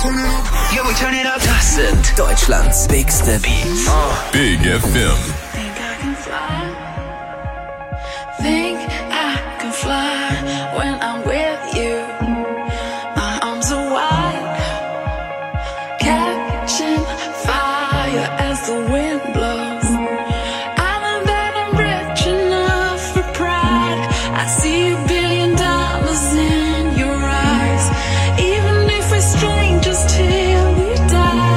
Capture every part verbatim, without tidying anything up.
Yo, we turn it up. Das sind Deutschlands bigste Beats. Uh. Big F M. Think I can fly. Think I can fly when I'm with you. My arms are wide, catching fire as the wind blows. I know that I'm rich enough for pride. I see a billion dollars in your eyes, even if we're strangers till we die.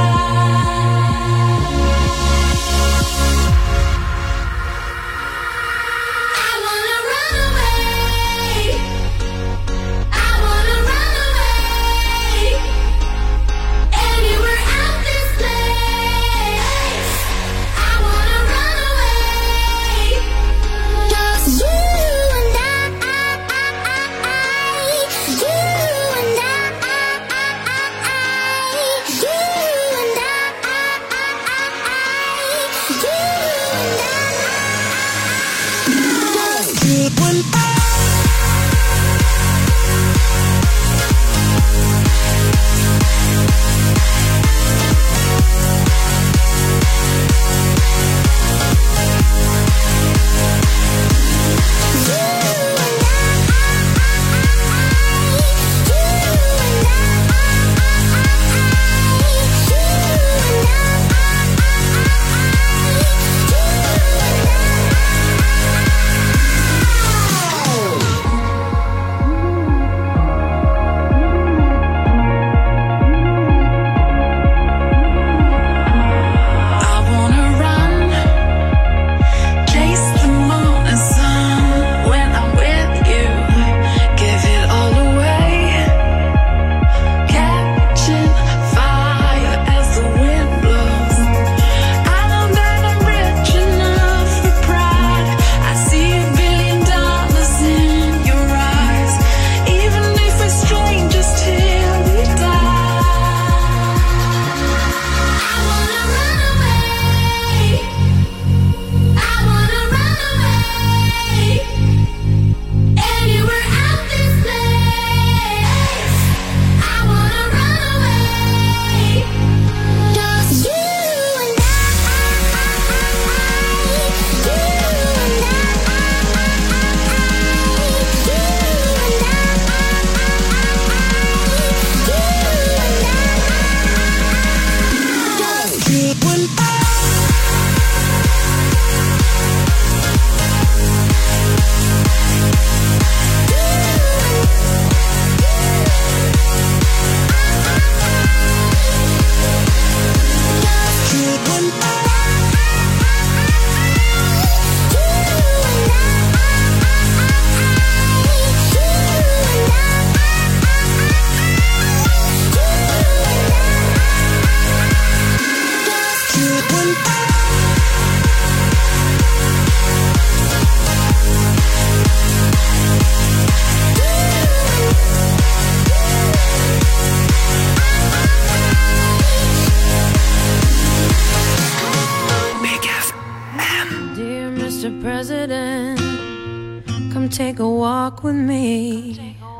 Take a walk with me.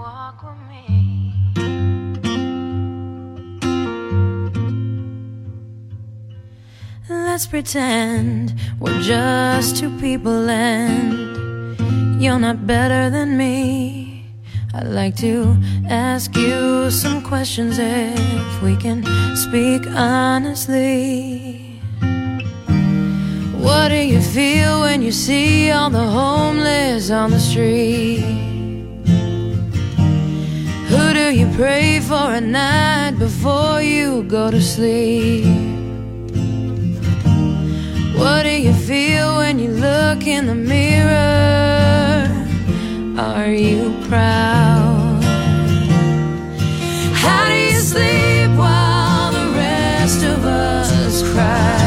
Let's pretend we're just two people and you're not better than me. I'd like to ask you some questions if we can speak honestly. What do you feel when you see all the homeless on the street? Who do you pray for at night before you go to sleep? What do you feel when you look in the mirror? Are you proud? How do you sleep while the rest of us cry?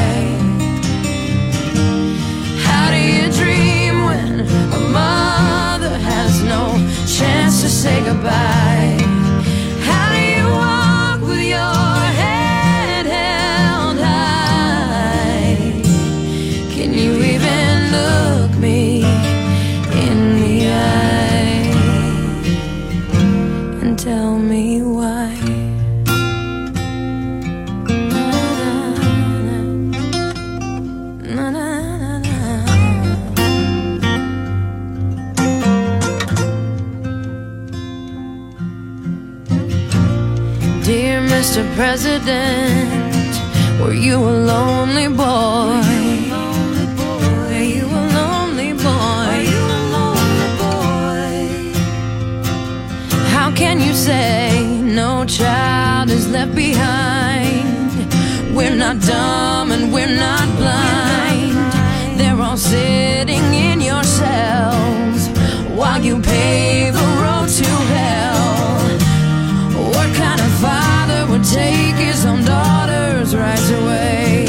Chance to say goodbye. How do you walk with your head held high? Can you even look me in the eye and tell me why? Mister President, were you a lonely boy? Were you a lonely boy? How can you say no child is left behind? We're not dumb and we're not blind. They're all sitting in your cells while you pave the road to hell. What kind of father would take his own daughter's rights away?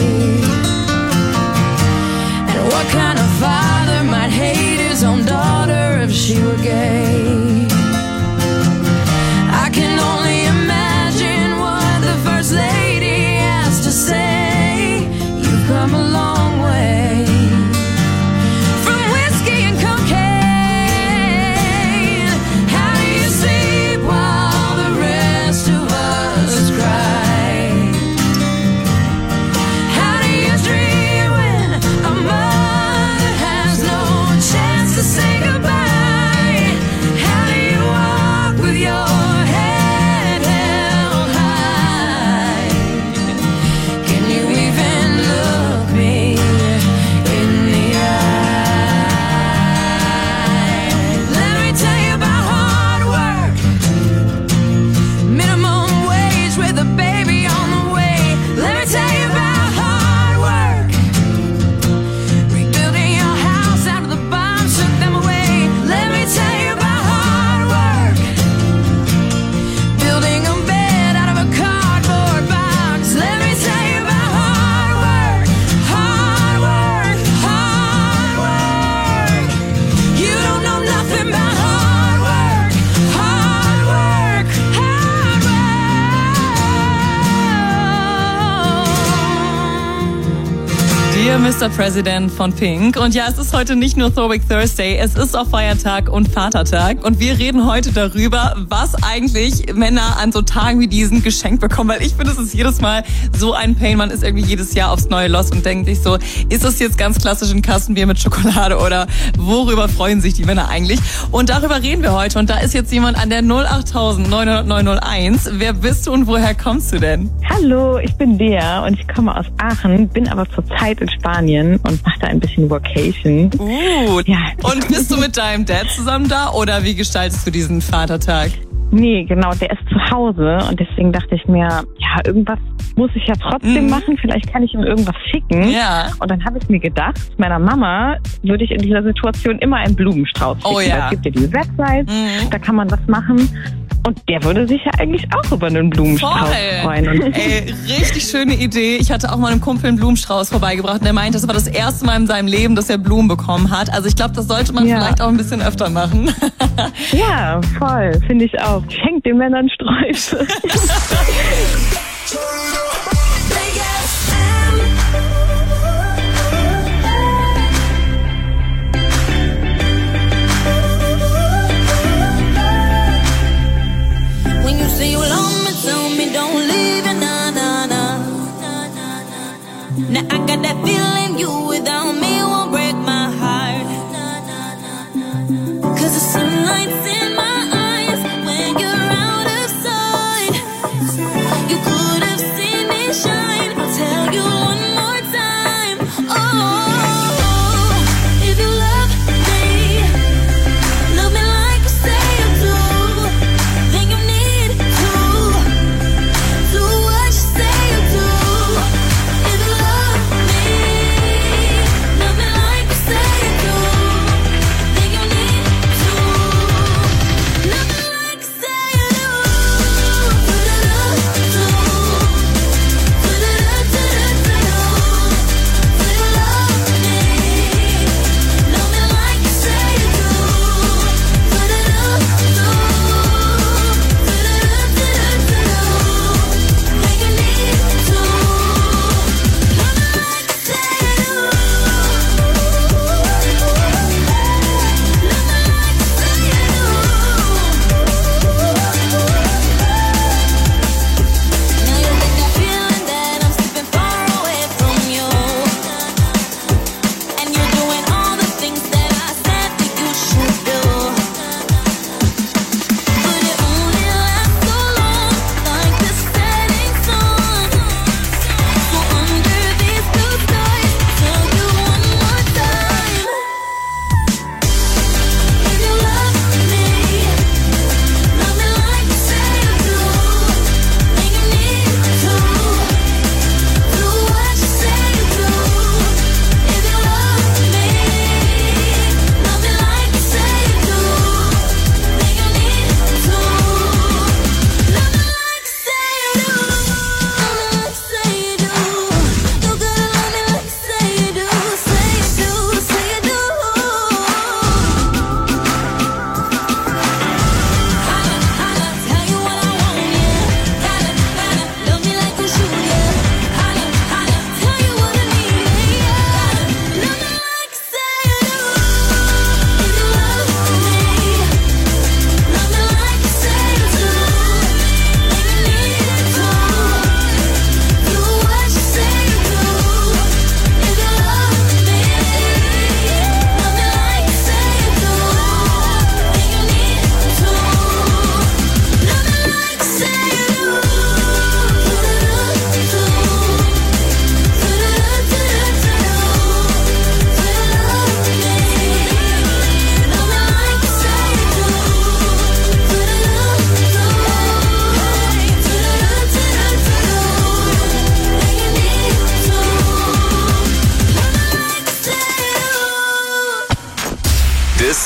And what kind of father might hate his own daughter if she were gay? I can only imagine what the First Lady has to say. You've come a long way from whiskey and cocaine. How do you sleep while the rest of us cry? How do you dream when a mother has no chance to say goodbye? How do you walk with your head held high? Can you even look me in the eye? Let me tell you about hard work, minimum wage with a baby on the way. Let me tell you about hard work, rebuilding your house after the bombs took them away. Let me tell you about hard work, building a bed out of a cardboard box. Let me tell you about hard work, hard work, hard work. You don't know nothing about hard work, hard work, hard work. Dear Mister President von Pink. Und ja, es ist heute nicht nur Throwback Thursday, es ist auch Feiertag und Vatertag. Und wir reden heute darüber, was eigentlich Männer an so Tagen wie diesen geschenkt bekommen. Weil ich finde, es ist jedes Mal so ein Pain. Man ist irgendwie jedes Jahr aufs Neue los und denkt sich so, ist das jetzt ganz klassisch ein Kastenbier mit Schokolade oder worüber freuen sich die Männer eigentlich? Und darüber reden wir heute. Und da ist jetzt jemand an der null acht neun null null neun null eins. Wer bist du und woher kommst du denn? Hallo, ich bin Dea und ich komme aus Aachen, bin aber zurzeit in Spanien und mache da ein bisschen Workation. Uh, Ja. und bist du mit deinem Dad zusammen da oder wie gestaltest du diesen Vatertag? Nee, genau, der ist zu Hause und deswegen dachte ich mir, ja, irgendwas muss ich ja trotzdem Mhm. machen, vielleicht kann ich ihm irgendwas schicken. Ja. Und dann habe ich mir gedacht, meiner Mama würde ich in dieser Situation immer einen Blumenstrauß schicken. Oh ja. Weil es gibt ja diese Website, Mhm. da kann man was machen. Und der würde sich ja eigentlich auch über einen Blumenstrauß freuen. Und Ey, richtig schöne Idee. Ich hatte auch mal einem Kumpel einen Blumenstrauß vorbeigebracht und der meinte, das war das erste Mal in seinem Leben, dass er Blumen bekommen hat. Also ich glaube, das sollte man Ja. vielleicht auch ein bisschen öfter machen. ja, voll, finde ich auch. Schenkt den Männern Sträuße. When you say you love me, tell me don't leave it, nah, nah, nah. Now I got that feeling you without me won't break my heart. Cause the sunlight's in my eyes when you're out of sight. You could have seen me shine, I'll tell you one more time. Oh, if you love me, love me like you say you do. Then you need to do what you say you do. If you love me, love me like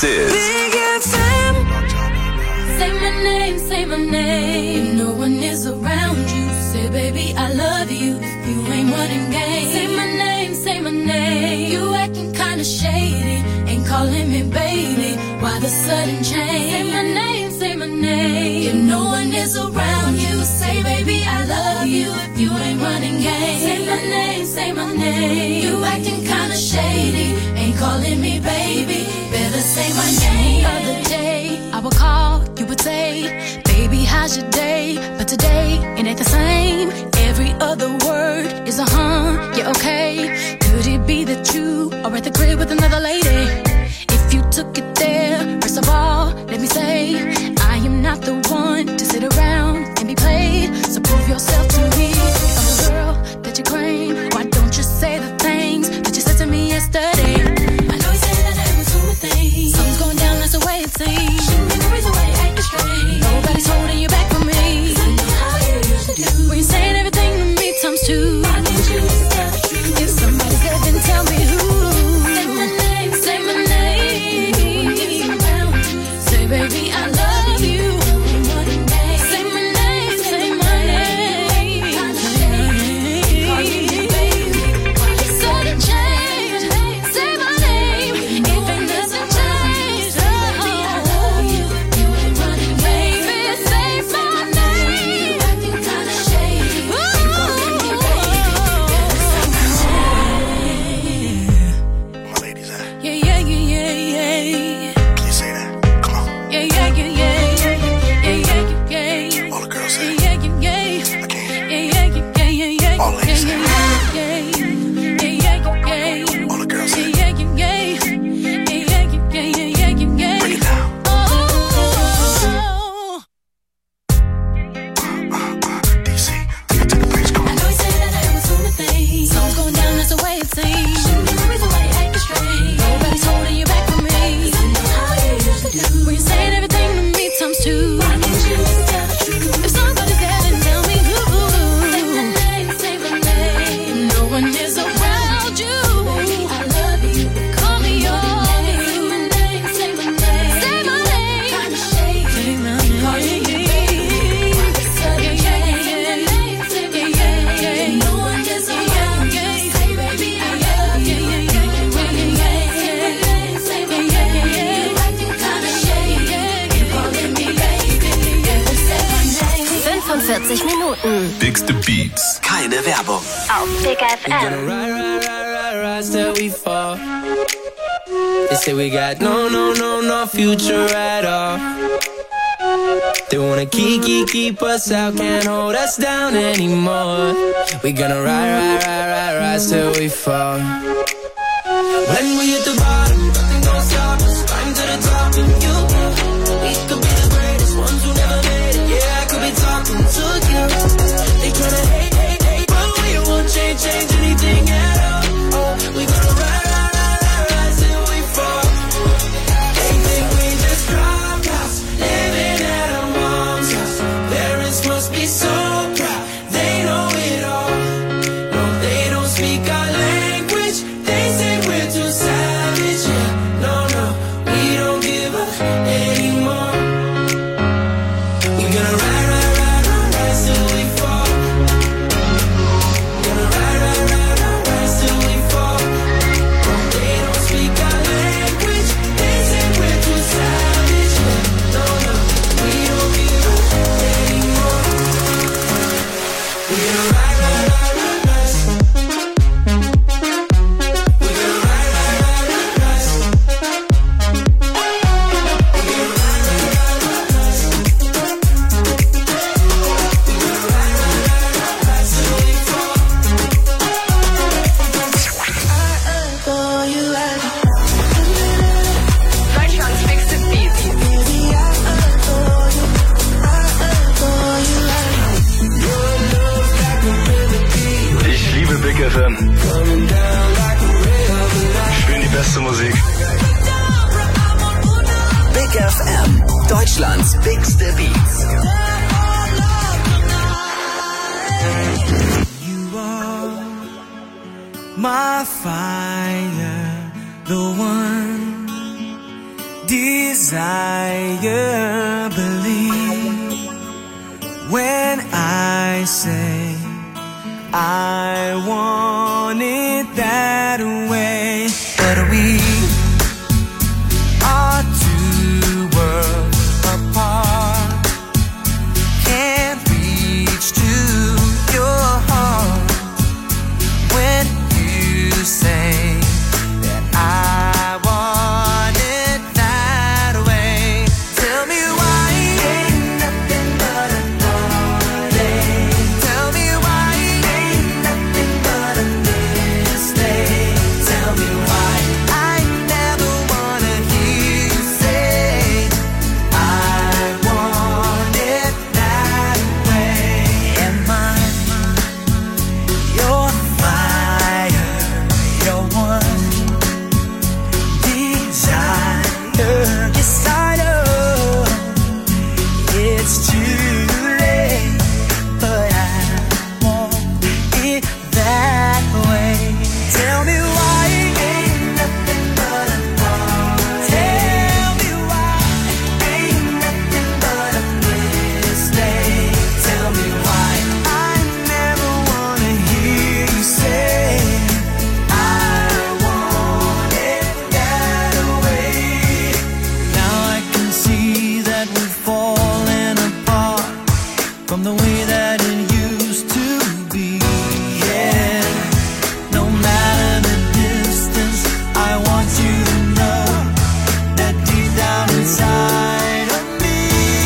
This is Big F M. Say my name, say my name. If no one is around you, say baby I love you. If you ain't running game, say my name, say my name. You acting kinda shady, ain't calling me baby. Why the sudden change? Say my name, say my name. If no one is around you, say baby I love you. If you ain't running game, say my name, say my name. You acting kinda shady, ain't calling me baby. Better say my name. The other day I would call, you would say, baby how's your day? But today it ain't the same. Every other word is a huh, yeah okay. Could it be that you are at the crib with another lady? If you took it there, first of all, let me say, I am not the one to sit around and be played. So prove yourself to me. If I'm the girl that you claim, why don't you say the things that you said to me yesterday? I know you say that I was doing things. Something's going down, that's the way it seems. Shouldn't be the reason why you acting strange. Nobody's holding you back from me. I know how you used to do. When you're saying everything to me times two. Why don't you just tell the truth? If somebody's dead, then tell me who. Say my name, say my name. Say baby I love you. Say my name, say my name. Sudden change. Say my name. If it doesn't change, you ain't running, baby. Say my name. Acting kinda shady. My ladies, eh? Yeah, yeah, yeah, yeah, yeah. Can you say that? Come on. Yeah, yeah, yeah, yeah, yeah, yeah, yeah, yeah. All the girls say Yeah, yeah, yeah. I can't. Yeah, yeah, yeah, yeah, yeah, yeah. All ladies say Yeah, yeah, yeah, yeah, yeah. All the girls say Yeah, yeah, yeah. Yeah, yeah, yeah, yeah, yeah, yeah. break it down. Oh. D C, take it to the bridge, come I on. know you say that I was doing the thing. Something's going down, that's the way it seems. Shouldn't be the reason why you acting strange. Nobody's holding you back from me. I know how you used to do. When you're saying everything to me times two. Why don't you just tell the truth? If somebody's dead, then tell me who. Say my name, say my name. No one is around you. I love you. Call me yours. Say my name, say my name. Say my name. Kinda shady. Say my name. Calling me baby. Why the sudden change? Say my name, say my name. No one is around you. Say baby I love you. Say my name, say my name. You acting kinda shady. You calling me baby. Better say my name. fünfundvierzig Minuten Bigste Beats. Keine Werbung. auf Big F M. Ride, ride, ride, ride, rise till we fall. They say we got no, no, no, no future at all. They wanna keep, keep, keep us out, can't hold us down anymore. We gonna ride, ride, ride, ride, rise till we fall. When we hit the bottom, nothing gon' stop us. Climb to the top and you, we could be the greatest ones who never made it. Yeah, I could be talking to you. They tryna hate, hate, hate, but we won't change, change anything at all. Oh, we gonna ride, ride, ride, ride, rise till we fall. They think we just dropped out, living at our mom's house. Parents must be so proud, they know it all. No, they don't speak our language, they say we're too savage. Yeah, no, no, we don't give up anymore. We gonna ride, ride, ride, ride, rise till we fall. Gonna ride, ride, ride, ride, rise till we fall. No, they don't speak our language, they say we're too savage. Yeah, no, no, we don't give up anymore. We gonna ride, ride, ride, ride, rise. We gonna ride, ride, ride, ride, rise. We gonna ride, ride, ride, ride, rise. We gonna ride, ride, ride, ride, rise till we fall. I adore you like Deutschlands Bigste Beats. baby, I adore you. I adore you like your love like a river deep. Ich liebe Big F M. Coming down like a river. Spielen die beste Musik. Big F M. Deutschlands Bigste Beats. You are my fire, the one desire, believe when I say I want it that way. But we are two worlds apart, can't reach to your heart when you say that I want it that way. Tell me why ain't nothing but a heartache. Tell me why ain't nothing but a mistake. Tell me why I never wanna hear you say I want it that way. Am I your fire, your one desire? Yes, I know it's too late, but I want it that way. Tell me why ain't nothing but a heartache. Tell me why ain't nothing but a mistake. Tell me why I never wanna hear you say I want it that way. Now I can see that we've fallen apart from the way that it used to be. Yeah, no matter the distance, I want you to know that deep down inside of me,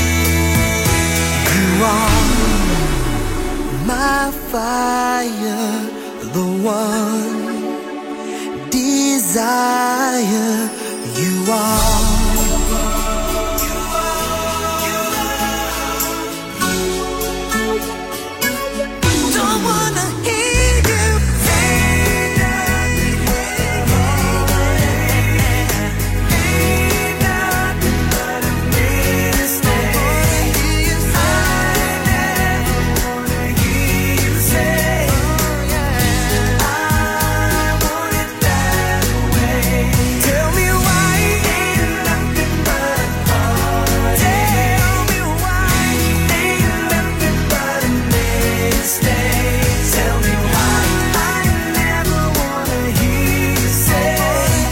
you are my fire, the one desire. You are. Don't wanna hear you say nothing. Ain't nothing but a mistake. I never wanna hear you say I want it that way. Tell me why ain't nothing but a heartache. Tell me why ain't nothing but a mistake. Tell me why I never wanna hear you say I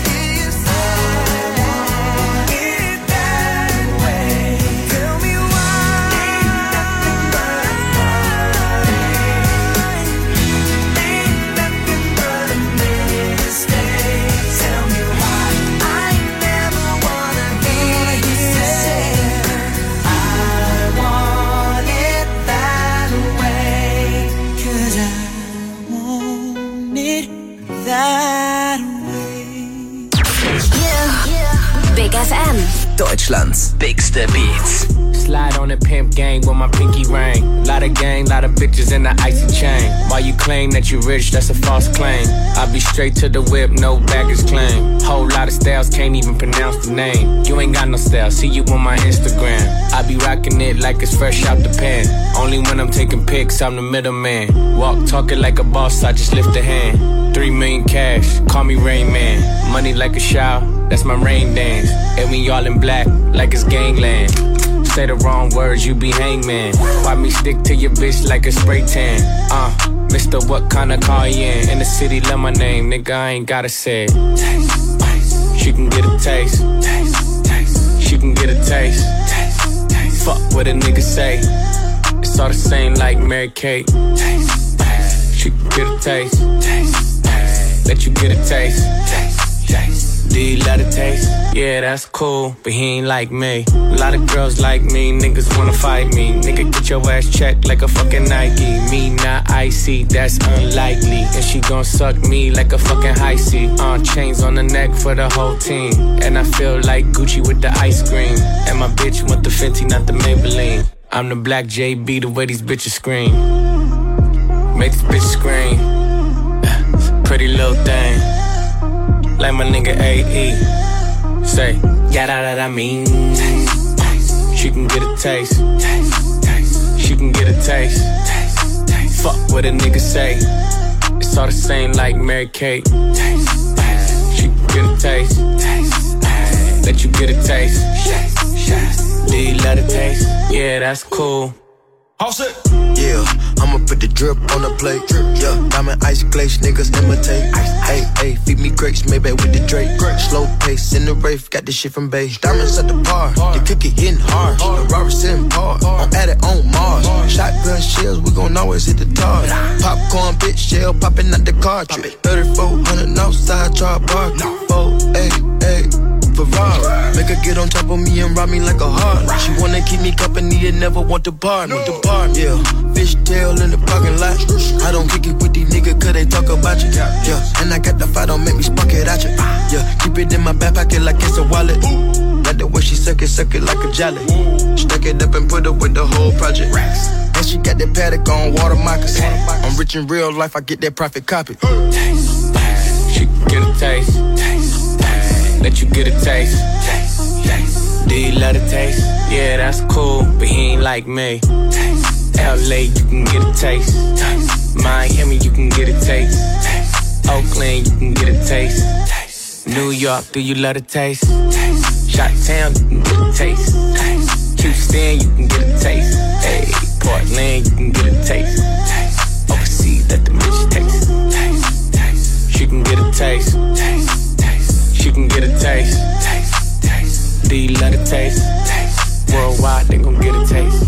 want it that way. Tell me why ain't nothing but a heartache. Ain't nothing but a mistake. Tell me why I never wanna hear you say I want it that way. 'Cause I want it that way. Big F M. Deutschlands bigste Beats. Slide on the pimp gang with my pinky ring. Lot of gang, lot of bitches in the icy chain. While you claim that you rich, that's a false claim. I be straight to the whip, no baggage claim. Whole lot of styles, can't even pronounce the name. You ain't got no style, see you on my Instagram. I be rocking it like it's fresh out the pan. Only when I'm taking pics, I'm the middleman. Walk talking like a boss, I just lift a hand. Three million cash, call me Rain Man. Money like a shower, that's my rain dance. And we all in black, like it's gangland. Say the wrong words, you be hangman. Why me stick to your bitch like a spray tan? Uh, Mister What kind of car you in? In the city, love my name, nigga, I ain't gotta say it. Taste, taste. She can get a taste. Taste, taste. She can get a taste. Taste, taste. Fuck what a nigga say. It's all the same like Mary Kate. Taste, taste. She can get a taste. Taste, taste. Let you get a taste. Taste, taste. Do you love the taste? Yeah, that's cool, but he ain't like me. A lot of girls like me, niggas wanna fight me. Nigga, get your ass checked like a fucking Nike. Me not icy, that's unlikely. And she gon' suck me like a fucking high C. Uh, chains on the neck for the whole team. And I feel like Gucci with the ice cream. And my bitch want the Fenty, not the Maybelline. I'm the black J B, the way these bitches scream. Make this bitch scream. Pretty little thing. Like my nigga A E. Say, yeah, that, that I mean. Taste, taste. She can get a taste. Taste, taste. She can get a taste. Taste, taste. Fuck what a nigga say. It's all the same like Mary Kate. Taste, taste. She can get a taste. Taste, taste. let you get a taste. Do you love the taste? Yeah, that's cool. All set. Yeah, I'ma put the drip on the plate. Yeah, diamond ice glaze, niggas imitate. Hey, hey, feed me grapes, maybe with the Drake. Slow pace in the rave, got this shit from base. Diamonds at the bar, the cookie hitting hard. The Robert sitting hard, I'm at it on Mars. Shotgun shells, we gon' always hit the target. Popcorn, bitch, shell popping out the cartridge. thirty-four hundred outside, try bar. Oh, hey, hey. Ferrari. Make her get on top of me and rob me like a heart. She wanna keep me company and never want to bar me. The bar, yeah. Fishtail in the parking lot. I don't kick it with these niggas cause they talk about you. Yeah, and I got the fight, don't make me spark it at you. Yeah, keep it in my back pocket like it's a wallet. Like the way she suck it, suck it like a jelly. Stuck it up and put up with the whole project. And she got that paddock on water moccasins. I'm rich in real life, I get that profit copy. Taste, she get a taste. Let you get a taste. Taste, taste. Do you love the taste? Yeah, that's cool, but he ain't like me. Taste. L A, you can get a taste. Taste. Miami, you can get a taste. Taste. Oakland, you can get a taste. Taste. New York, do you love the taste? Taste. Chi-Town, you can get a taste. Taste. Houston, you can get a taste. Hey, Portland, you can get a taste. Taste. Overseas, let the bitch taste. Taste. Taste. She can get a taste. Taste. You can get a taste. Taste, taste. Do you love the taste? Taste. Worldwide, they gon' get a taste.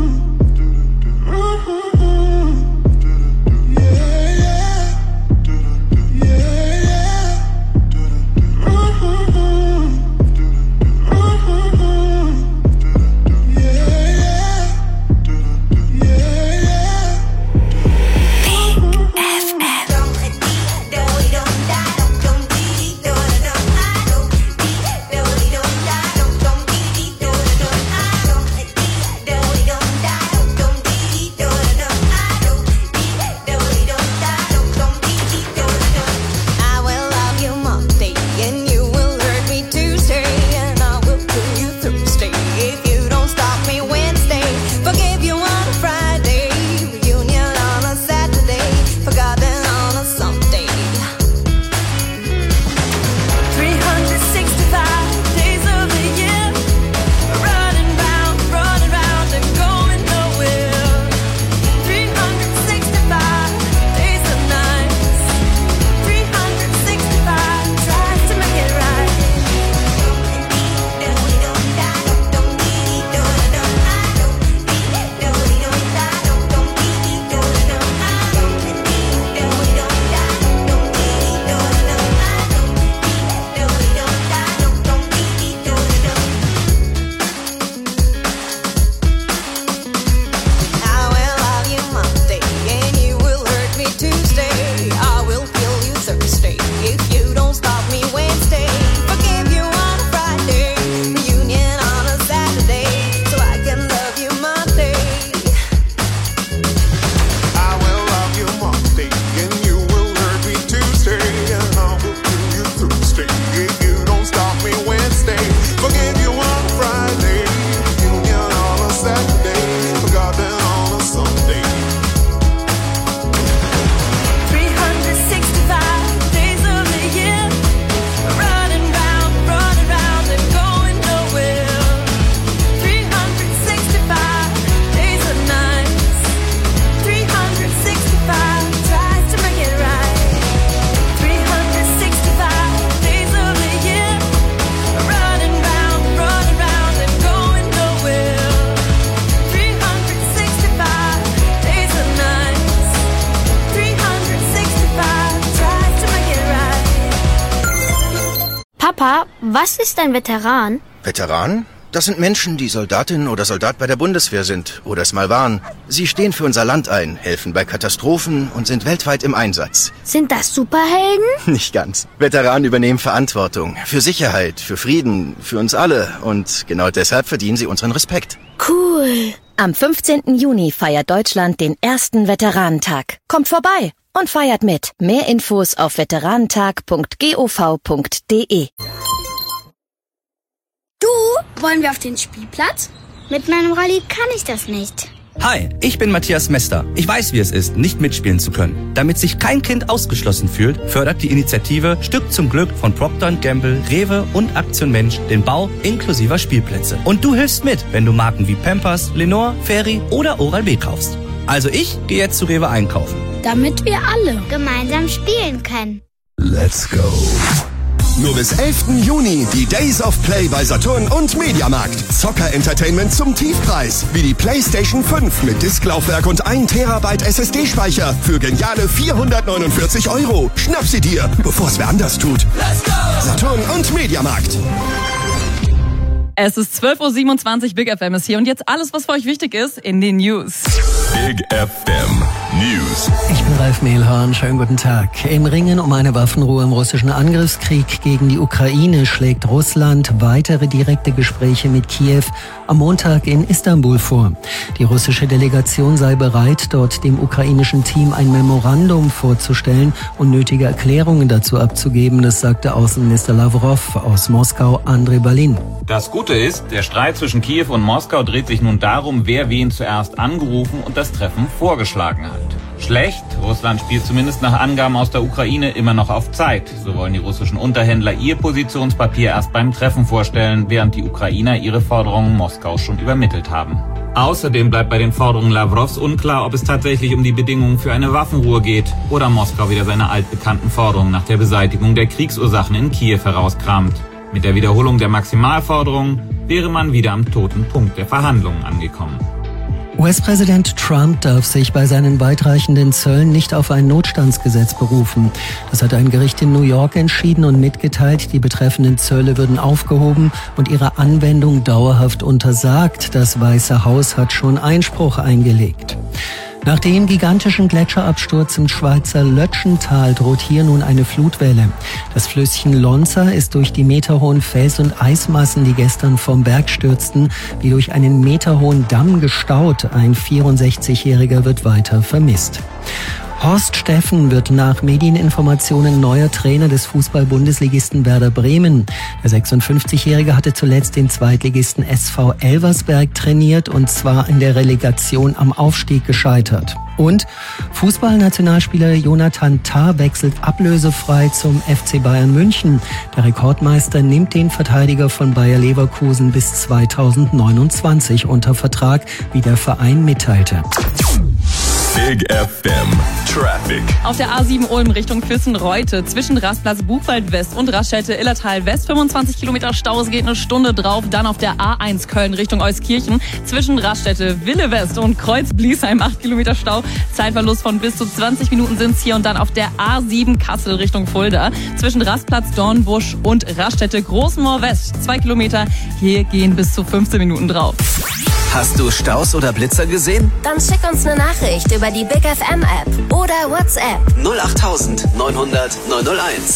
Papa, was ist ein Veteran? Veteran? Das sind Menschen, die Soldatin oder Soldat bei der Bundeswehr sind oder es mal waren. Sie stehen für unser Land ein, helfen bei Katastrophen und sind weltweit im Einsatz. Sind das Superhelden? Nicht ganz. Veteranen übernehmen Verantwortung für Sicherheit, für Frieden, für uns alle. Und genau deshalb verdienen sie unseren Respekt. Cool. Am fünfzehnten Juni feiert Deutschland den ersten Veteranentag. Kommt vorbei und feiert mit. Mehr Infos auf veteranentag punkt gov punkt de. Du, wollen wir auf den Spielplatz? Mit meinem Rolli kann ich das nicht. Hi, ich bin Matthias Mester. Ich weiß, wie es ist, nicht mitspielen zu können. Damit sich kein Kind ausgeschlossen fühlt, fördert die Initiative Stück zum Glück von Procter und Gamble, Rewe und Aktion Mensch den Bau inklusiver Spielplätze. Und du hilfst mit, wenn du Marken wie Pampers, Lenore, Fairy oder Oral-B kaufst. Also ich gehe jetzt zu Rewe einkaufen. Damit wir alle gemeinsam spielen können. Let's go. Nur bis elften Juni die Days of Play bei Saturn und Mediamarkt. Zocker-Entertainment zum Tiefpreis. Wie die PlayStation fünf mit Disklaufwerk und ein Terabyte S S D-Speicher für geniale vierhundertneunundvierzig Euro. Schnapp sie dir, bevor es wer anders tut. Let's go! Saturn und Mediamarkt. Es ist zwölf Uhr siebenundzwanzig, Big F M ist hier und jetzt alles, was für euch wichtig ist, in den News. Big F M News. Ich bin Ralf Mehlhorn, schönen guten Tag. Im Ringen um eine Waffenruhe im russischen Angriffskrieg gegen die Ukraine schlägt Russland weitere direkte Gespräche mit Kiew am Montag in Istanbul vor. Die russische Delegation sei bereit, dort dem ukrainischen Team ein Memorandum vorzustellen und nötige Erklärungen dazu abzugeben, das sagte Außenminister Lavrov aus Moskau, Andrei Balin. Das Gute ist, der Streit zwischen Kiew und Moskau dreht sich nun darum, wer wen zuerst angerufen und das Treffen vorgeschlagen hat. Schlecht, Russland spielt zumindest nach Angaben aus der Ukraine immer noch auf Zeit. So wollen die russischen Unterhändler ihr Positionspapier erst beim Treffen vorstellen, während die Ukrainer ihre Forderungen Moskau schon übermittelt haben. Außerdem bleibt bei den Forderungen Lavrovs unklar, ob es tatsächlich um die Bedingungen für eine Waffenruhe geht oder Moskau wieder seine altbekannten Forderungen nach der Beseitigung der Kriegsursachen in Kiew herauskramt. Mit der Wiederholung der Maximalforderungen wäre man wieder am toten Punkt der Verhandlungen angekommen. U S-Präsident Trump darf sich bei seinen weitreichenden Zöllen nicht auf ein Notstandsgesetz berufen. Das hat ein Gericht in New York entschieden und mitgeteilt, die betreffenden Zölle würden aufgehoben und ihre Anwendung dauerhaft untersagt. Das Weiße Haus hat schon Einspruch eingelegt. Nach dem gigantischen Gletscherabsturz im Schweizer Lötschental droht hier nun eine Flutwelle. Das Flüsschen Lonza ist durch die meterhohen Fels- und Eismassen, die gestern vom Berg stürzten, wie durch einen meterhohen Damm gestaut. Ein vierundsechzigjähriger wird weiter vermisst. Horst Steffen wird nach Medieninformationen neuer Trainer des Fußball-Bundesligisten Werder Bremen. Der sechsundfünfzigjährige hatte zuletzt den Zweitligisten S V Elversberg trainiert und zwar in der Relegation am Aufstieg gescheitert. Und Fußballnationalspieler Jonathan Tah wechselt ablösefrei zum F C Bayern München. Der Rekordmeister nimmt den Verteidiger von Bayer Leverkusen bis zweitausendneunundzwanzig unter Vertrag, wie der Verein mitteilte. Big F M Traffic. Auf der A sieben Ulm Richtung Füssen-Reute zwischen Rastplatz Buchwald West und Raststätte Illertal West fünfundzwanzig Kilometer Stau, es geht eine Stunde drauf. Dann auf der A eins Köln Richtung Euskirchen zwischen Raststätte Wille West und Kreuz-Bliesheim acht Kilometer Stau. Zeitverlust von bis zu zwanzig Minuten sind's hier und dann auf der A sieben Kassel Richtung Fulda zwischen Rastplatz Dornbusch und Raststätte Großmoor West zwei Kilometer. Hier gehen bis zu fünfzehn Minuten drauf. Hast du Staus oder Blitzer gesehen? Dann schick uns eine Nachricht über die Big F M App oder WhatsApp. null acht neunhundert neunhunderteins.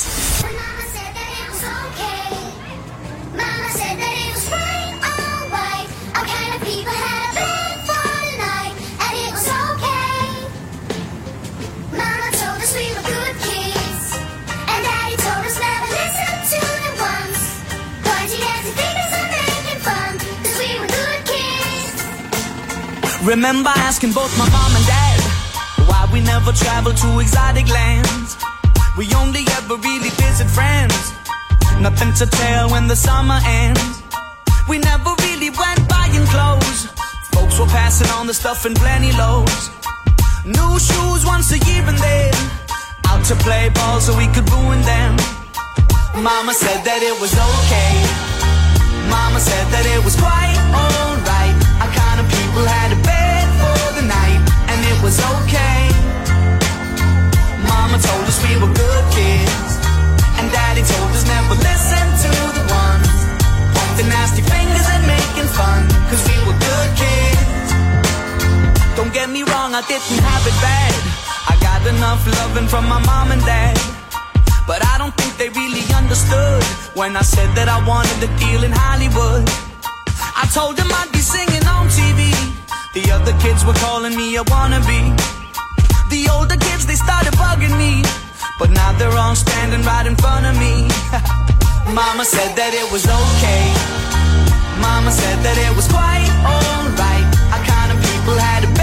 Remember asking both my mom and dad why we never traveled to exotic lands. We only ever really visit friends. Nothing to tell when the summer ends. We never really went buying clothes. Folks were passing on the stuff in plenty loads. New shoes once a year and then out to play ball so we could ruin them. Mama said that it was okay. Mama said that it was quite alright. Our kind of people had a bed for the night, and it was okay. Mama told us we were good kids, and Daddy told us never listen to the ones pointing nasty fingers and making fun, cause we were good kids. Don't get me wrong, I didn't have it bad. I got enough loving from my mom and dad, but I don't think they really understood when I said that I wanted to deal in Hollywood. I told them I'd be singing on T V. The other kids were calling me a wannabe. The older kids, they started bugging me, but now they're all standing right in front of me. Mama said that it was okay. Mama said that it was quite alright. Our kind of people had a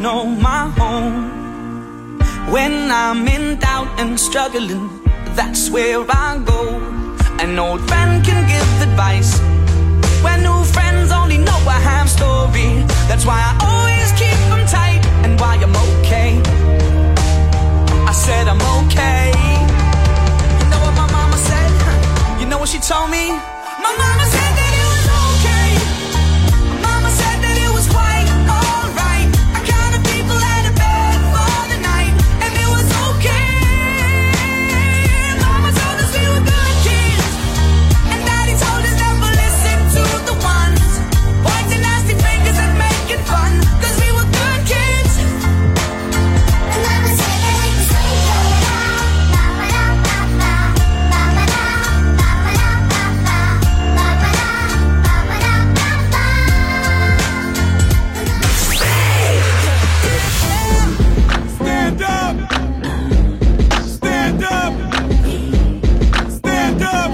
know my home. When I'm in doubt and struggling, that's where I go. An old friend can give advice when new friends only know a half story. That's why I always keep them tight and why I'm okay. I said I'm okay. You know what my mama said? You know what she told me? My mama said that it was okay. Mama said that it was quite alright. I counted people out of bed for the night, and it was okay. Mama told us we were good kids, and Daddy told us never listen to the ones pointing nasty fingers and making fun, 'cause we were good kids. And Mama said that it was okay. Stand up! Stand up! Stand up!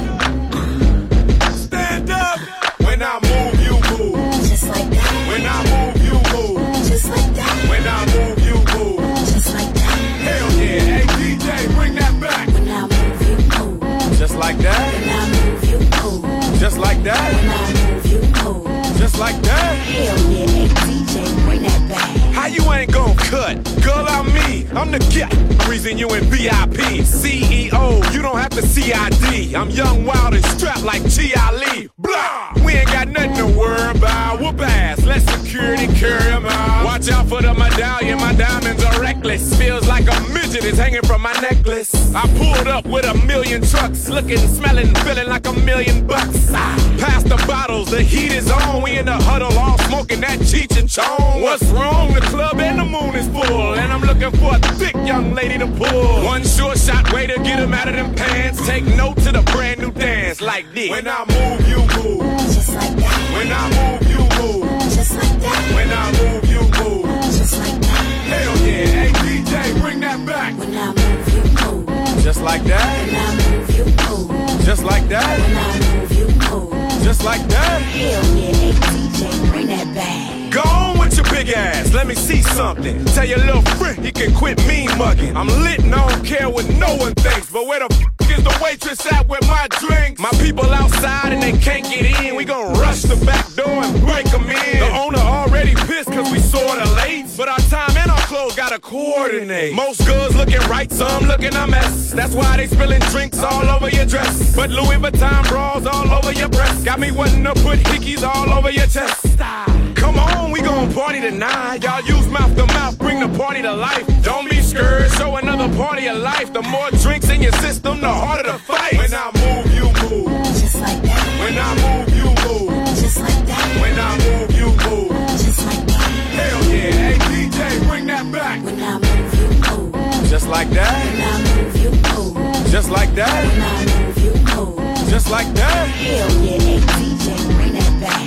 Stand up! When I move, you move. Just like that. When I move, you move. Just like that. When I move, you move. Just like that. Hell yeah. Hey, D J, bring that back. When I move, you move. Just like that. When I move, you move. Just like that. When I move, you move. Just like that. Hell yeah. Hey, D J, bring that back. How you ain't gon' cut? Girl, I'm me. I'm the guy. Reason you in V I P. C E O, you don't have to C I D. I'm young, wild, and strapped like T I Lee. Blah! We ain't got nothing to worry about. Whoop ass. Let security carry 'em out. Watch out for the medallion. My diamonds are reckless. Feels like a midget is hanging from my necklace. I pulled up with a million trucks. Looking, smelling, feeling like a million bucks. Ah, pass the bottles. The heat is on. We in the huddle all smoking that Cheech and Chong. What's wrong? The club and the moon is full, and I'm looking for a thick young lady to pull. One sure shot way to get him out of them pants. Take note to the brand new dance like this. When I move, you move. Just like that. When I move, you move. Just like that. When I move, you move. Just like that. Hell yeah. Hey, D J, bring that back. When I move, you move. Just like that. When I move, you move. Just like that. When I move, you move. Just like that. Hell yeah. Hey, D J, bring that back. Go on with your big ass, let me see something. Tell your little friend he can quit mean mugging. I'm lit and I don't care what no one thinks, but where the f is the waitress at with my drinks? My people outside and they can't get in. We gon' rush the back door and break them in. The owner already pissed cause we sorta late, but our time and our clothes gotta coordinate. Most girls looking right, some looking a mess. That's why they spilling drinks all over your dress. But Louis Vuitton bras all over your breast. Got me wanting to put hickeys all over your chest. Come on, we gon' party tonight. Y'all use mouth to mouth, bring the party to life. Don't be scared, show another party of life. The more drinks in your system, the harder the fight. When I move, you move. Just like that. When I move, you move. Just like that. When I move, you move. Just like that. Hell yeah. Hey, D J, bring that back. When I move, you move. Just like that. When I move, you move. Just like that. When I move, you move. Just like that. Hell yeah. Hey, D J, bring that back.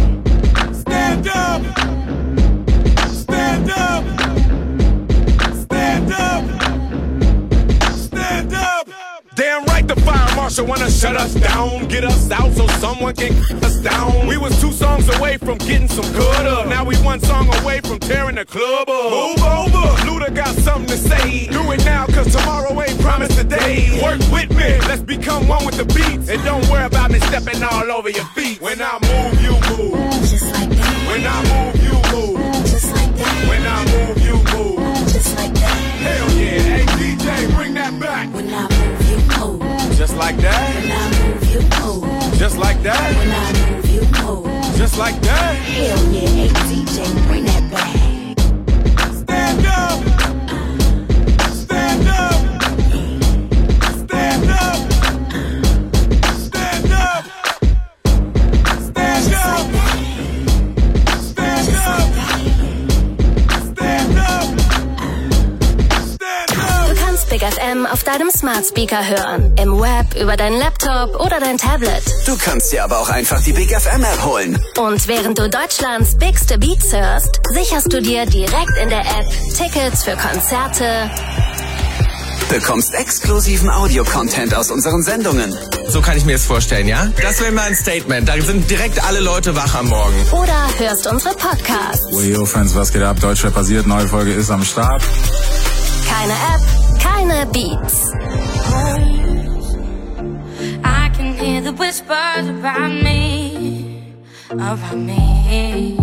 Stand up! Stand up! Stand up! Stand up! Damn right the fire marshal wanna shut us down. Get us out so someone can get us down. We was two songs away from getting some good up. Now we one song away from tearing the club up. Move over! Luda got something to say. Do it now cause tomorrow ain't promised today. Work with me, let's become one with the beats. And don't worry about me stepping all over your feet. When I move, you move. Just like that. When I move, you move. Just like that. When I move, you move. Just like that. Hell yeah. Hey, D J, bring that back. When I move, you move. Just like that. When I move, you move. Just like that. When I move, you move. Just like that. Hell yeah. Hey, D J, bring that back. Stand up. Stand up. Stand up. Stand up. Stand up. Du kannst Big F M auf deinem Smart Speaker hören, im Web, über deinen Laptop oder dein Tablet. Du kannst dir aber auch einfach die Big F M App holen. Und während du Deutschlands bigste Beats hörst, sicherst du dir direkt in der App Tickets für Konzerte, bekommst exklusiven Audio-Content aus unseren Sendungen. So kann ich mir das vorstellen, ja? Das wäre mal ein Statement. Da sind direkt alle Leute wach am Morgen. Oder hörst unsere Podcasts. Yo, Fans, was geht ab? Deutschrap passiert, neue Folge ist am Start. Keine App, keine Beats. I can hear the whispers around me, around me.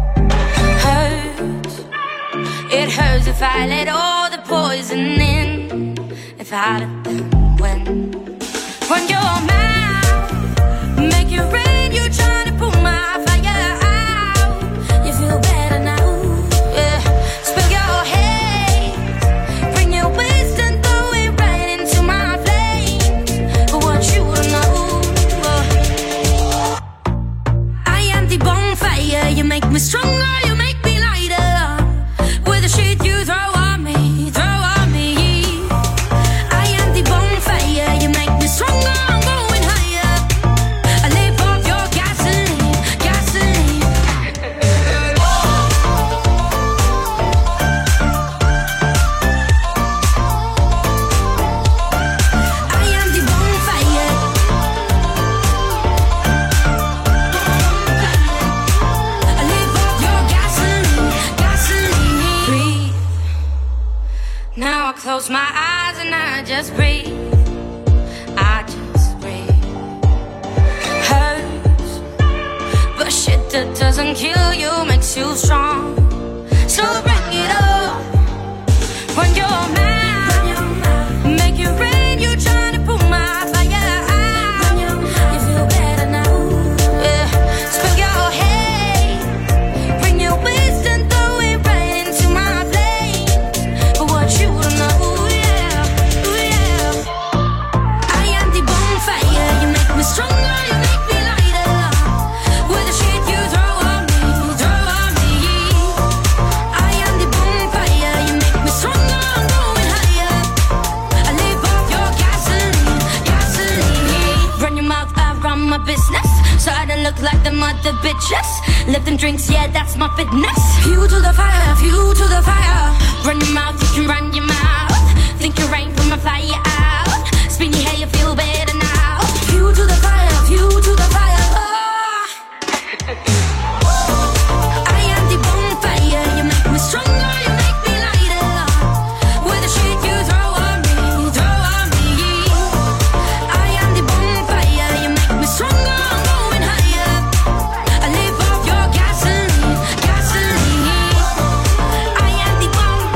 Hurts, it hurts if I let all the poison in, if I let them win. When your mouth make it rain, you try to pull my fire out. You feel better now, yeah. Spill your hate, bring your wisdom, throw it right into my flames. But want you to know, uh, I am the bonfire. You make me stronger, you make me lighter. With the shit you throw on me, throw on me. I am the bonfire. You make me stronger. I'm going higher. I live off your gasoline, gasoline. I am the bonfire. I live off your gasoline, gasoline. Breathe. Now I close my eyes and I just breathe. I just breathe. Hurts, but shit that doesn't kill you makes you strong. So bring it up. When your mouth make it rain, you try to pull my fire out. You feel better now, yeah. Spill your hate, bring your wisdom, throw it right into my flames. But what you don't know, yeah, yeah. I am the bonfire. You make me stronger, you make me lighter. With the shit you throw on me, throw on me. I am the bonfire. You make me stronger, I'm going higher. I live off your gasoline, gasoline. Run your mouth, I run my business. So I don't look like the mother bitches. Lifting drinks, yeah, that's my fitness. Fuel to the fire, fuel to the fire. Run your mouth, you can run your mouth. Think you rain from my fire out. Spin your hair, you feel better now. Fuel to the fire, fuel to the fire. I am the bonfire. You make me stronger, you make me lighter. With the shit you throw on me, throw on me. I am the bonfire. You make me stronger, I'm going higher. I live off your gasoline, gasoline. I am the bonfire.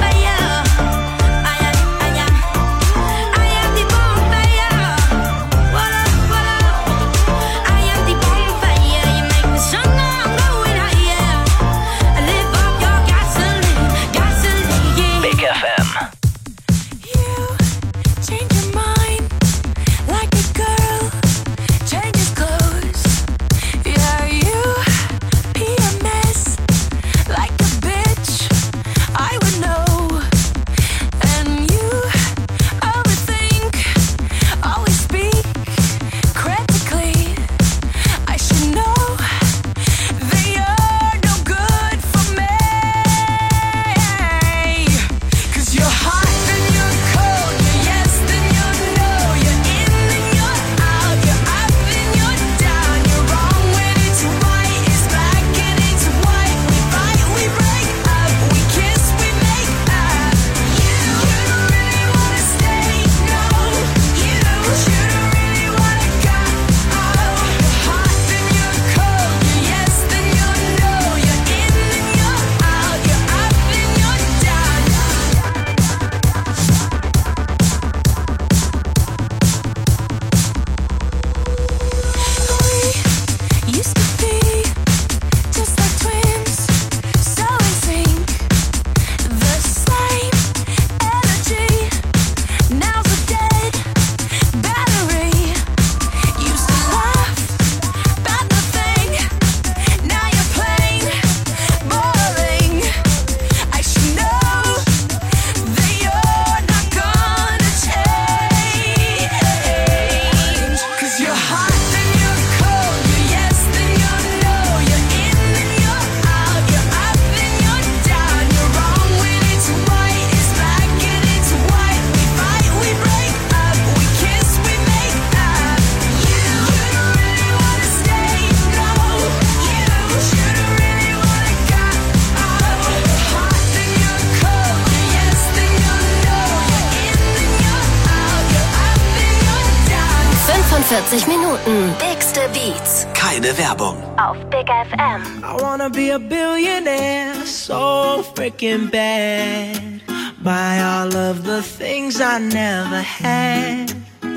vierzig Minuten. Bigste Beats. Keine Werbung. Auf Big F M. I wanna be a billionaire, so freaking bad. Buy all of the things I never had.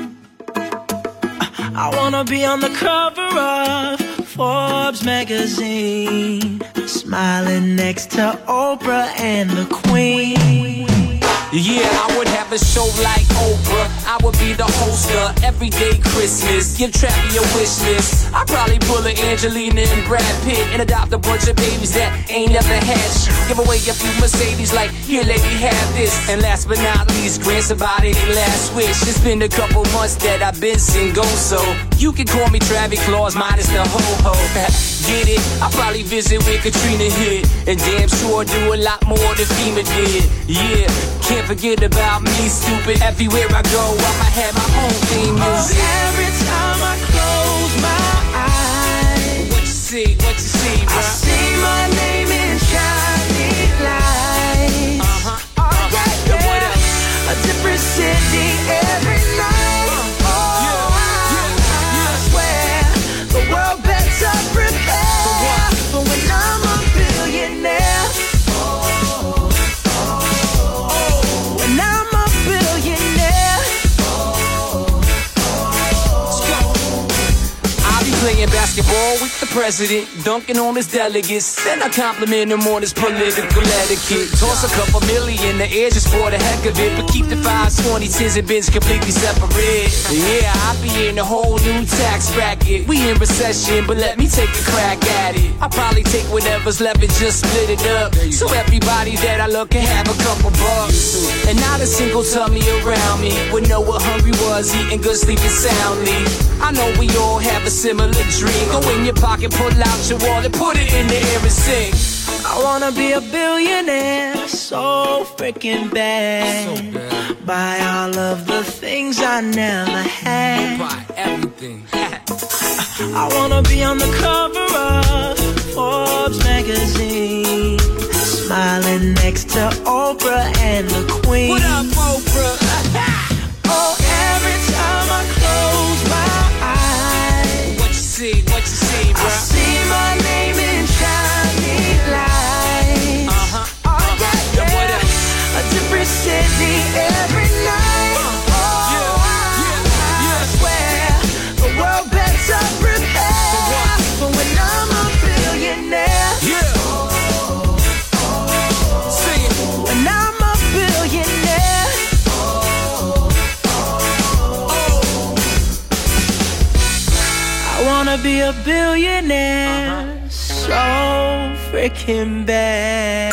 I wanna be on the cover of Forbes magazine, smiling next to Oprah and the Queen. Yeah, I would have a show like Oprah. I would be the host of Everyday Christmas. Give Trappy a wish list. I'd probably pull a Angelina and Brad Pitt and adopt a bunch of babies that ain't never had shit. Give away a few Mercedes like, here lady, have this. And last but not least, grant somebody their last wish. It's been a couple months that I've been single, so you can call me Travis Claus minus the ho-ho. Get it? I'll probably visit where Katrina hit, and damn sure do a lot more than FEMA did. Yeah, can't forget about me, stupid. Everywhere I go, I'ma have my own theme music. Oh, every time I close my eyes, what you see, what you see, bro? I see my name in shining lights. Uh-huh, oh, uh-huh. yeah, yeah. What else? A different city every night. Uh, oh, yeah, yeah, yeah. I swear the world better prepare for when I'm a billionaire. Oh, oh, oh. When I'm a billionaire. Oh, oh. Let's go. I'll be playing basketball with the president, dunking on his delegates. Then I compliment him on his political etiquette. Toss a couple million in the air just for the heck of it, but keep the fives, twenties, tens, and bins completely separate. Yeah, I'll be in a whole new tax bracket. We in recession, but let me take a crack at it. I'll probably take whatever's left and just split it up, so everybody that I love can have a couple bucks. And not a single tummy around me would know what hungry was, eating good, sleeping soundly. I know we all have a similar dream. Go in your pocket, pull out your wallet, put it in the air and sing. I wanna be a billionaire, so freaking bad. So bad. Buy all of the things I never had. Buy everything. I wanna be on the cover of Forbes magazine, smiling next to Oprah and the Queen. What up, Oprah? Oh, every time I close my eyes, what you see, what you see, bro? I see my name in shining lights. Uh-huh. Oh, uh-huh. yeah, yeah. What else? A different city every night. Oh, yeah, yeah, yeah. I swear the world better prepare for when I'm a billionaire. Yeah. Sing it. When I'm a billionaire. I wanna be a billionaire, uh-huh. So freaking bad.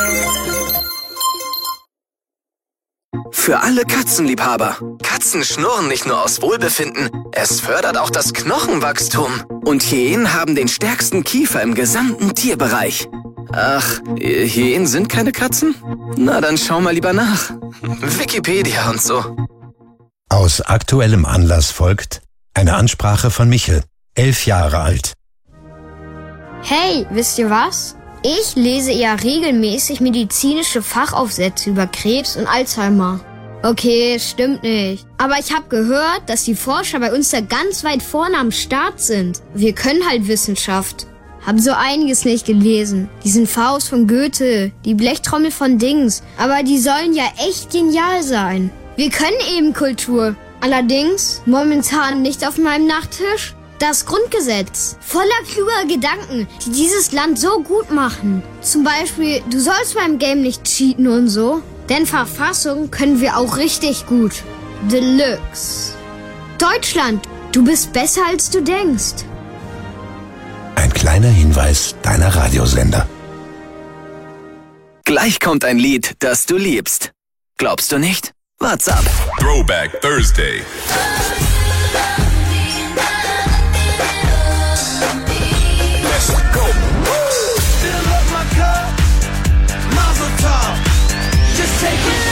Für alle Katzenliebhaber. Katzen schnurren nicht nur aus Wohlbefinden, es fördert auch das Knochenwachstum. Und Hyänen haben den stärksten Kiefer im gesamten Tierbereich. Ach, Hyänen sind keine Katzen? Na, dann schau mal lieber nach. Wikipedia und so. Aus aktuellem Anlass folgt eine Ansprache von Michel, elf Jahre alt. Hey, wisst ihr was? Ich lese ja regelmäßig medizinische Fachaufsätze über Krebs und Alzheimer. Okay, stimmt nicht. Aber ich habe gehört, dass die Forscher bei uns da ganz weit vorne am Start sind. Wir können halt Wissenschaft. Hab so einiges nicht gelesen. Diesen Faust von Goethe, die Blechtrommel von Dings. Aber die sollen ja echt genial sein. Wir können eben Kultur. Allerdings momentan nicht auf meinem Nachttisch. Das Grundgesetz. Voller kluger Gedanken, die dieses Land so gut machen. Zum Beispiel, du sollst beim Game nicht cheaten und so. Denn Verfassung können wir auch richtig gut. Deluxe. Deutschland, du bist besser als du denkst. Ein kleiner Hinweis deiner Radiosender. Gleich kommt ein Lied, das du liebst. Glaubst du nicht? What's up? Throwback Thursday. Let's go. Fill up my cup, Mazel tov. Just take it.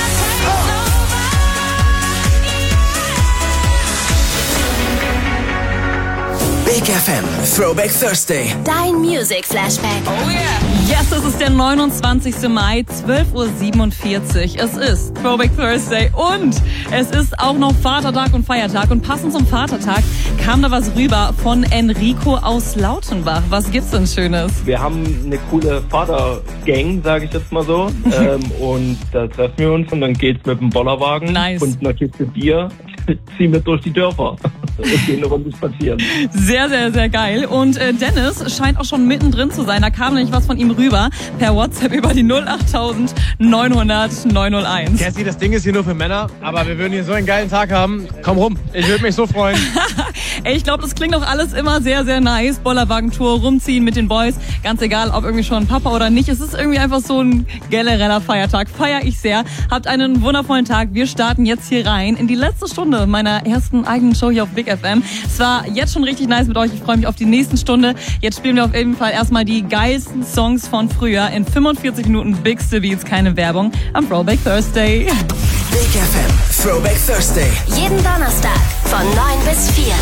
Big F M Throwback Thursday. Dein Music Flashback. Oh yeah. Yes, es ist der neunundzwanzigster Mai, zwölf Uhr siebenundvierzig. Es ist Throwback Thursday und es ist auch noch Vatertag und Feiertag. Und passend zum Vatertag kam da was rüber von Enrico aus Lautenbach. Was gibt's denn Schönes? Wir haben eine coole Vatergang, sage ich jetzt mal so. ähm, und da treffen wir uns und dann geht's mit dem Bollerwagen nice. und einer Kiste Bier. Ziehen wir durch die Dörfer und gehen eine Runde spazieren. Sehr, sehr, sehr geil. Und äh, Dennis scheint auch schon mittendrin zu sein. Da kam nämlich was von ihm rüber per WhatsApp über die null acht neunhundert neunhunderteins. Cassie, das Ding ist hier nur für Männer, aber wir würden hier so einen geilen Tag haben. Komm rum, ich würde mich so freuen. Ey, ich glaube, das klingt auch alles immer sehr, sehr nice. Bollerwagentour, rumziehen mit den Boys. Ganz egal, ob irgendwie schon Papa oder nicht. Es ist irgendwie einfach so ein genereller Feiertag. Feier ich sehr. Habt einen wundervollen Tag. Wir starten jetzt hier rein in die letzte Stunde meiner ersten eigenen Show hier auf Big F M. Es war jetzt schon richtig nice mit euch. Ich freue mich auf die nächsten Stunde. Jetzt spielen wir auf jeden Fall erstmal die geilsten Songs von früher in fünfundvierzig Minuten Bigste Beats, keine Werbung, am Throwback Thursday. Big F M Throwback Thursday. Jeden Donnerstag von neun bis vier.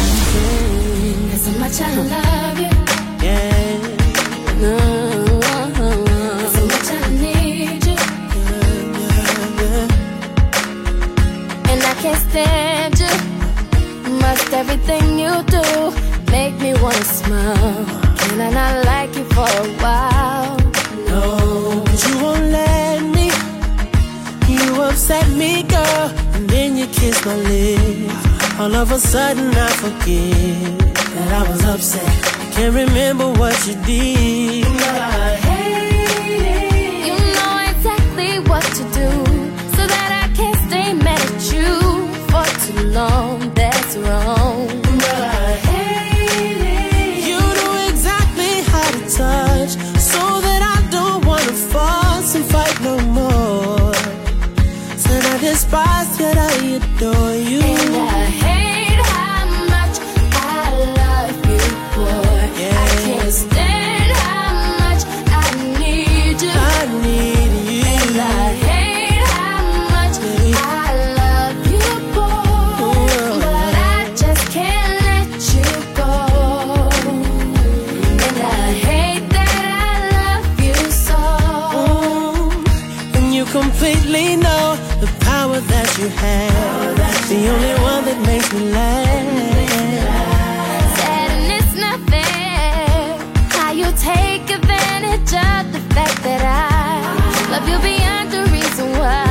Can't stand you. Must everything you do make me wanna smile. Can I not like you for a while? No, but you won't let me. You upset me, girl, and then you kiss my lips. All of a sudden I forget that I was upset. I can't remember what you did. But I hate it. You know exactly what to do, so that I can't stay mad at you for too long. That's wrong. But I hate it. You know exactly how to touch, so that I don't wanna fuss and fight no more. Said I despise yet I adore you. And I hate how much I love you, boy. Yeah. I can't stand how much I need you. I need you. And I hate how much I love you, boy. But I just can't let you go. And I hate that I love you so. And you completely know the power that you have. The only one that makes me laugh. Sad and it's not fair how you take advantage of the fact that I love you beyond the reason why.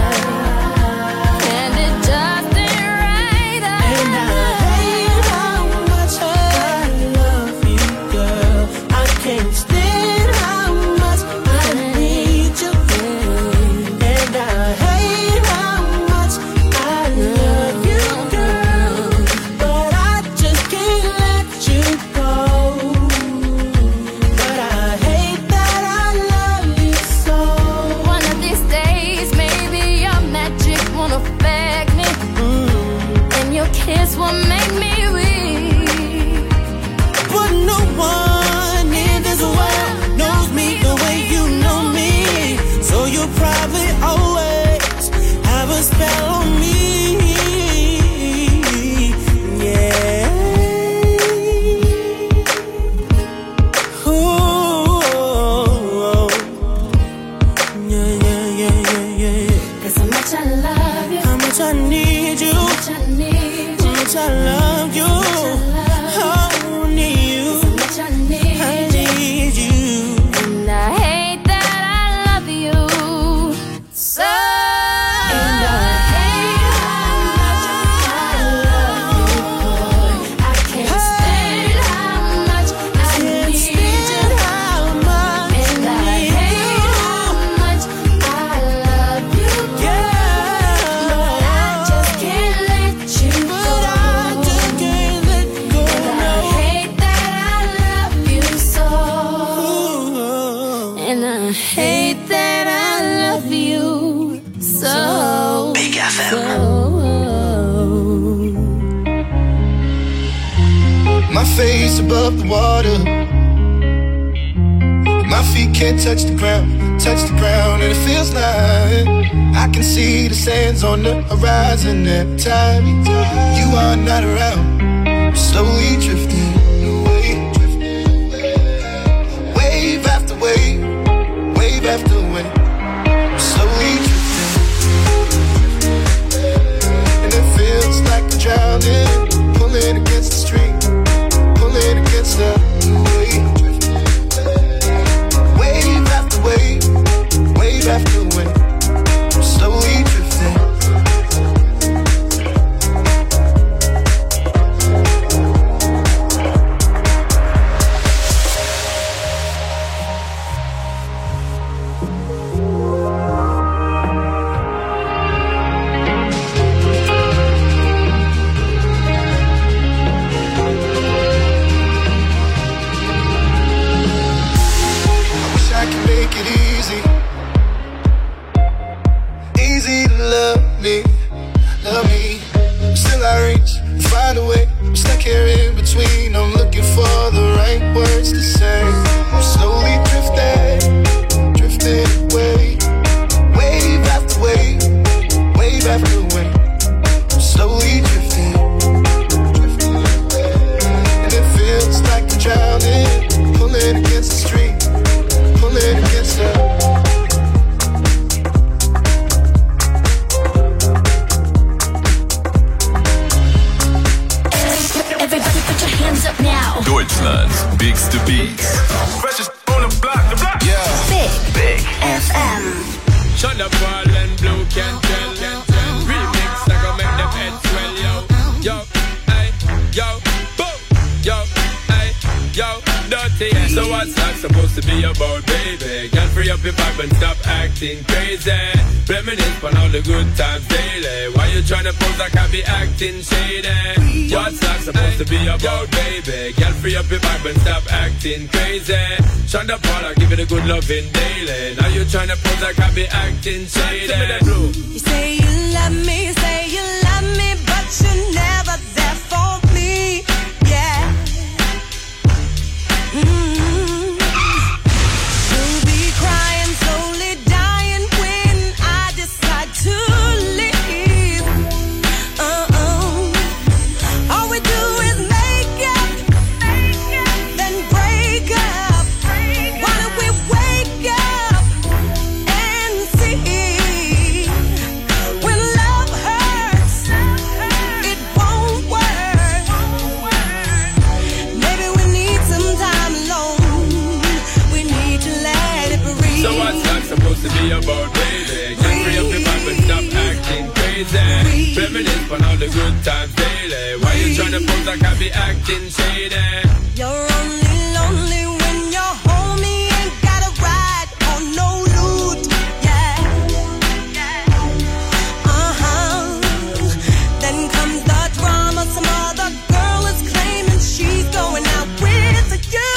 And it just ain't right. And I hate how much I love you, girl. I can't stand how much I need you. And I hate how much I love you, girl. But I just can't let you go. But I hate that I love you so. One of these days, maybe your magic won't affect me. And your kiss will make me weak. But no one in this world knows me the way you know me. So you'll probably always have a spell on me. Yeah. Ooh. Yeah, yeah, yeah, yeah, yeah. 'Cause how much I love you. How much I need you. How much I need you. How much I love you. Oh, need you. How much I need you. I need you. And I hate that I love you so. And I hate how much I love you, boy. I can't stand how much I need you. How much and I hate how much I love you, girl. But I just can't let you go. I just can't let go. And I hate that I love you so. And I hate that I love you so. Big F M. My face above the water. My feet can't touch the ground, touch the ground, and it feels like I can see the sands on the horizon every time you are not around. I'm slowly drifting away. wave after wave, I'm slowly drifting. And it feels like I'm drowning, pulling against the stream, pulling against the wave. Wave after wave, wave after wave, I'm slowly drifting. Shonda Paula, give it a good loving daily. Now you tryna pose like I be acting shady. You say you love me, you say you love me, but you're never there for me. Yeah. Mm-hmm. You'll be crying, slowly dying when I decide to leave. Uh-uh. All we do is make up, then break up. Why don't we wake up and see when love hurts, it won't work. Maybe we need some time alone. We need to let it breathe. So what's that supposed to be about, baby? Get free up your vibe and stop acting crazy. Reminisce on all the good times daily. Why you tryna pose like I be acting shady? You're only lonely when you're home. You ain't got a ride or no loot. Yeah. Uh-huh. Then comes the drama. Some other girl is claiming she's going out with you.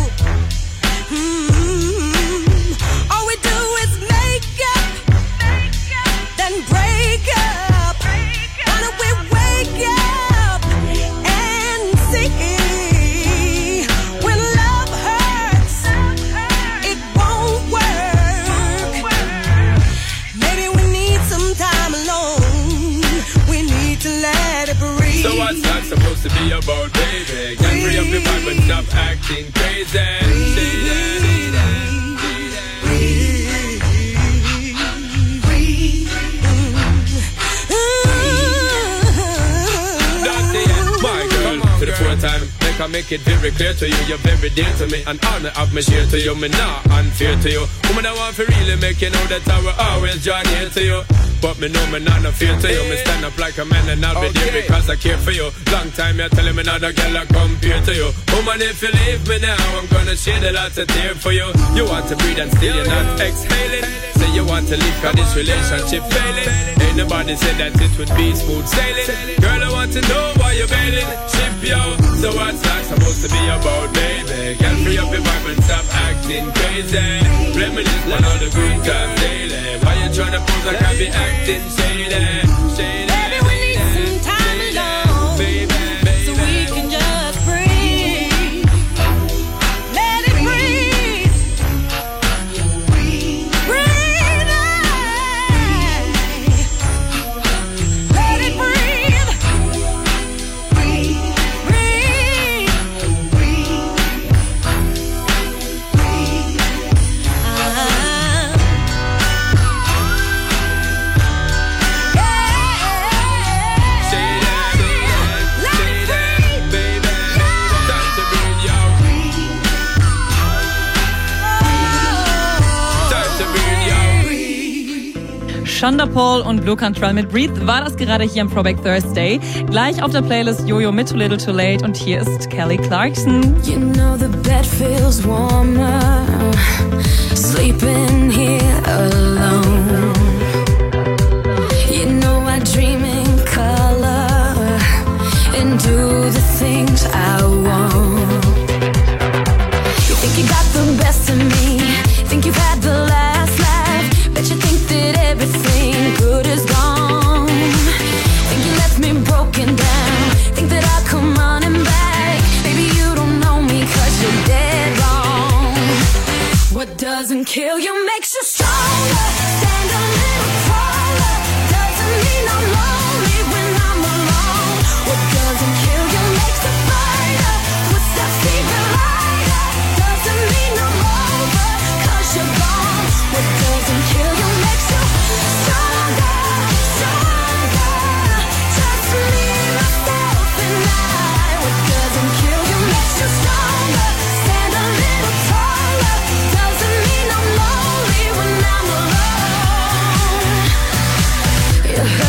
Mm-hmm. All we do is make up, then break up. Why don't we wake up and see when love hurts, it won't work. Maybe we need some time alone. We need to let it breathe. So what's that supposed to be about, baby? Get free up your vibe and stop acting crazy. My girl, for the fourth time, make I make it very clear to you, you're very dear to me, and honor of me share to you, me not unfair to you. Woman, I want to really make you know that I will always join here to you. But me know me not no fear to you. Me stand up like a man and I'll be there because I care for you. Long time you're telling me not a girl I compare to you. Woman, if you leave me now, I'm gonna shed a lot of tears for you. You want to breathe and still you're not exhaling. Say you want to leave cause this relationship failing. Ain't nobody said that it would be smooth sailing. Girl, I want to know why you're bailing. Ship yo, so what's that supposed to be about, baby? Girl, free up your vibe and stop acting crazy. Reminisce on all the good times daily. Why you tryna pose like I be acting shady? Shady. Baby, we need some time alone, baby, baby, so we can just breathe. Let it breathe. Breathe. Breathe. Let it breathe. Breathe. Breathe. Breathe. Ah. Shonda Paul und Blue Cantrell mit Breathe war das gerade hier am Throwback Thursday. Gleich auf der Playlist Jojo mit Too Little Too Late und hier ist Kelly Clarkson. You know the bed feels warmer, sleeping here alone. You know I dream in color and do the things I want. You think you got the best of me, think you've had the last laugh, bet you think that everything good is gone. Think you left me broken down, think that I'll come running back. Baby, you don't know me 'cause you're dead wrong. What doesn't kill you makes you stronger. Stand a little taller. Doesn't mean I'm lonely when I'm alone. What doesn't kill you makes a fighter. Footsteps even lighter. Doesn't mean I'm over 'cause you're gone. What doesn't kill you makes you stronger, stronger. Just me, myself, and I. What doesn't kill you makes you stronger. Stand a little taller. Doesn't mean I'm lonely when I'm alone. You